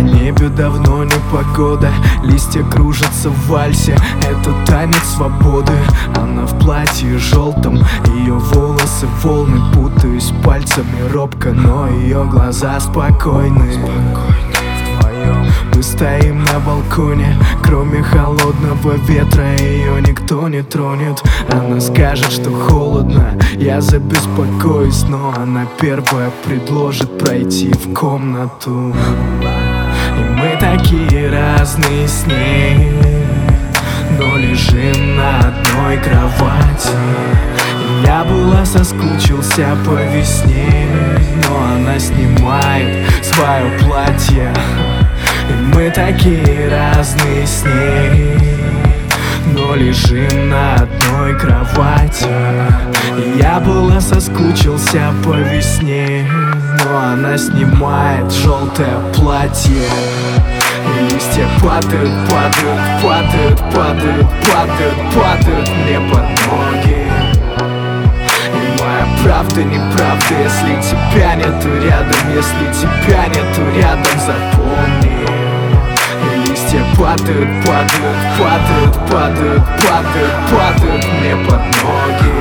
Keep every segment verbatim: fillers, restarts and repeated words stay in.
небе давно не погода, листья кружатся в вальсе. Это танец свободы. Она в платье желтом, ее волосы волны. Путаюсь пальцами робко, но ее глаза спокойны. Мы стоим на балконе, кроме холодного ветра ее никто не тронет. Она скажет, что холодно, я забеспокоюсь, но она первая предложит пройти в комнату. И мы такие разные с ней, но лежим на одной кровати. И я было соскучился по весне, но она снимает свое платье. И мы такие разные с ней, но лежим на одной кровати. И я было соскучился по весне, но она снимает желтое платье. И листья падают, падают, падают, падают, падают, падают мне под ноги. И моя правда неправда, если тебя нету рядом, если тебя нету рядом, запомни. И листья падают, падают, падают, падают, падают, падают мне под ноги.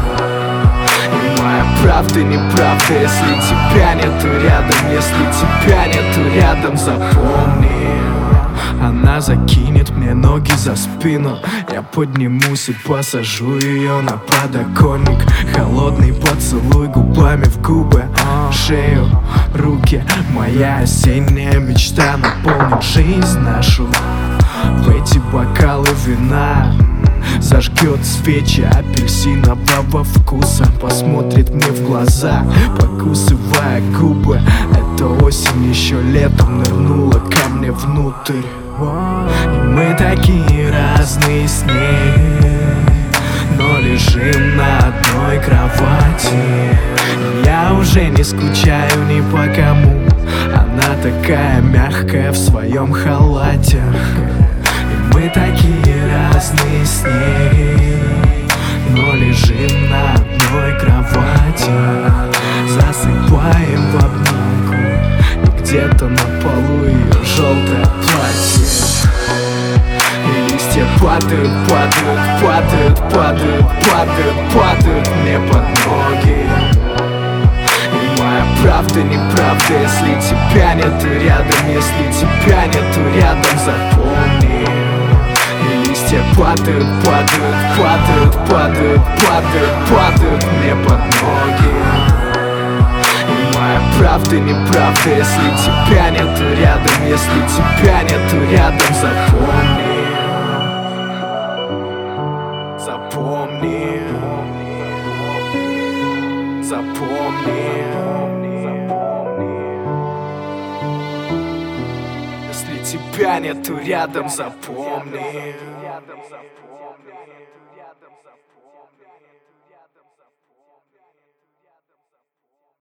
И моя правда неправда, если тебя нету рядом, если тебя нету рядом, запомни. Она закинет мне ноги за спину, я поднимусь и посажу ее на подоконник. Холодный поцелуй губами в губы, шею, руки. Моя осенняя мечта наполнит жизнь нашу. В эти бокалы вина зажгет свечи апельсинового вкуса. Посмотрит мне в глаза, покусывая губы. Эта осень еще летом нырнула ко мне внутрь. И мы такие разные с ней, но лежим на одной кровати. Я уже не скучаю ни по кому, она такая мягкая в своем халате. И мы такие разные с ней, но лежим на одной кровати. Засыпаем в обнимку, и где-то на полу ее желтое платье. И листья падают, падают, падают, падают, падают, падают мне под ноги. И моя правда неправда, если тебя нету рядом, если тебя нету рядом, запомни. И листья падают, падают, падают, падают, падают, падают мне под ноги. И моя правда неправда, если тебя нету рядом, если тебя нету рядом, запомни. Запомни, запомни, если тебя нету рядом, запомни.